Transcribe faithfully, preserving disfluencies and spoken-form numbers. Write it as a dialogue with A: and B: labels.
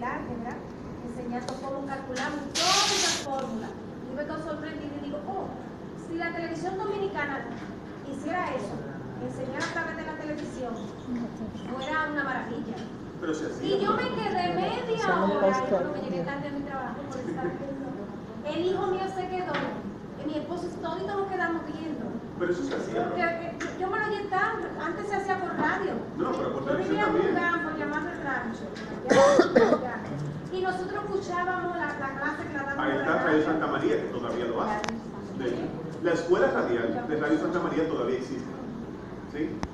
A: álgebra, enseñando cómo calculamos todas esas fórmulas. Yo me quedo sorprendida y digo, oh, si la televisión dominicana hiciera eso, enseñar a través de la televisión, fuera una maravilla.
B: Pero se hacía.
A: Y yo me quedé media hora, y cuando me llegué tarde a mi trabajo por estar viendo. El hijo mío se quedó, y mi esposo y todos nos quedamos viendo.
B: Pero eso se hacía.
A: Porque eh, yo me lo oí tanto, antes se hacía por radio.
B: No, pero por
A: yo
B: televisión
A: vivía en un
B: también.
A: campo llamado el rancho. allá, y nosotros escuchábamos la, la clase que la daban
B: Ahí
A: por
B: está
A: la
B: Radio
A: radio.
B: Santa María, que todavía lo hace. De hecho, la escuela radial de Radio Santa María todavía existe. ¿Sí?